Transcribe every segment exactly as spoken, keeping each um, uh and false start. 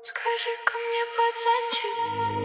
Скажи-ка мне, пацанчик,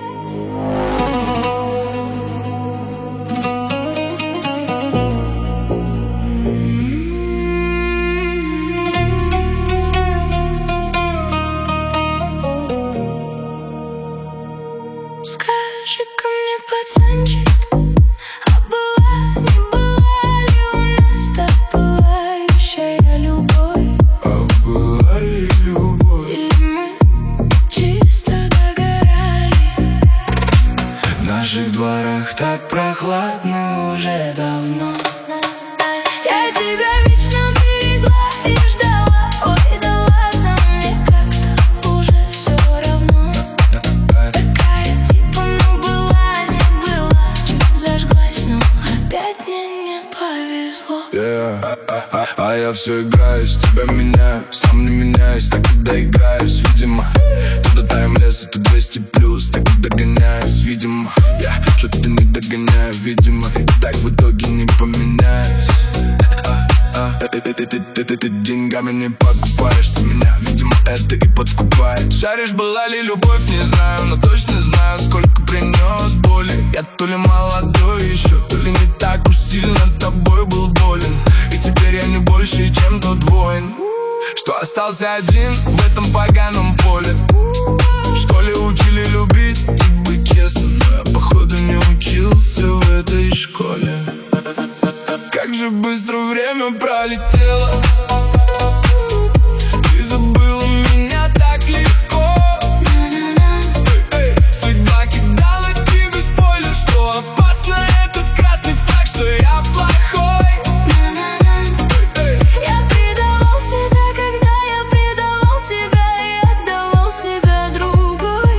скажи-ка мне, пацанчик, а была, не была ли у нас так пылающая любовь? А была ли любовь? Или мы чисто догорали? В наших дворах так прохладно уже давно. Я тебя вечно берегла и ждала. Ой, да ладно, мне как-то уже все равно. Такая типа, ну была, не была, чуть зажглась, но опять мне не повезло. Yeah. А, а, а я все играюсь, тебя меняю, сам не меняюсь, так и доиграюсь, видимо. Туда таймлесс, тут двести плюс, так и догоняюсь, видимо. Я что-то не догоняю, видимо, и так в итоге не поменяюсь. А, а, ты, ты, ты, ты, ты, ты, ты деньгами не покупаешься меня, видимо, это и подкупает. Шаришь, была ли любовь, не знаю, но точно знаю, сколько принес боли. Я то ли молодой еще, то ли не так уж сильно тобой был болен. И теперь я не больше, чем тот воин, что остался один в этом поганом поле. В школе учили любить и быть честным, но я походу не учился в этой школе. Как же быстро время пролетело, ты забыла меня так легко. Эй, судьба кидала тебе спойлер, что опасно этот красный флаг, что я плохой. Я предавал себя, когда я предавал тебя, и отдавал себя другой.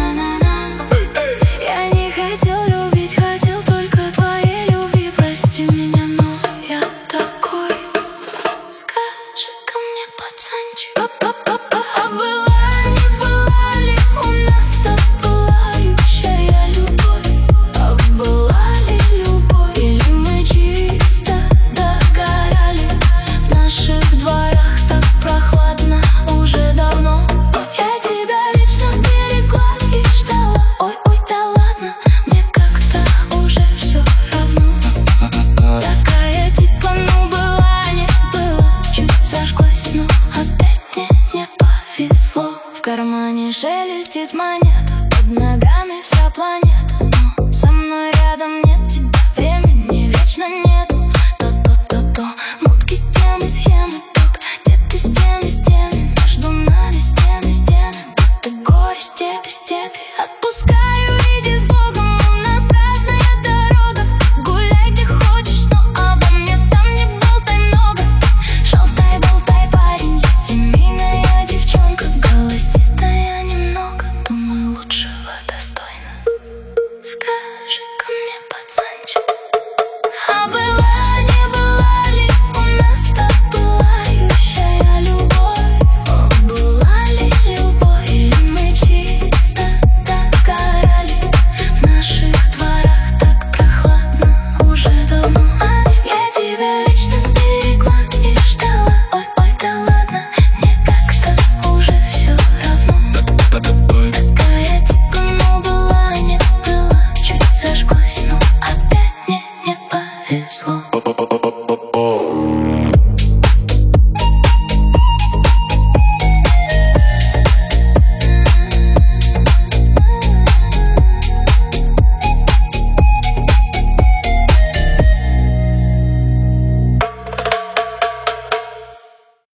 Я не хотел любить, хотел только твоей любви. Прости меня, но я такой. Скажи-ка мне, пацанчик, а была, не была ли у нас так пылающая любовь? А была ли любовь? Или мы чисто догорали? В наших дворах так прохладно уже давно. Я тебя вечно берегла и ждала. Ой-ой, да ладно, мне как-то уже все равно. Такая типа, ну была, не была, чуть зажглась, но опять мне не повезло. В кармане шелестит монета, под ногами вся планета, но со мной рядом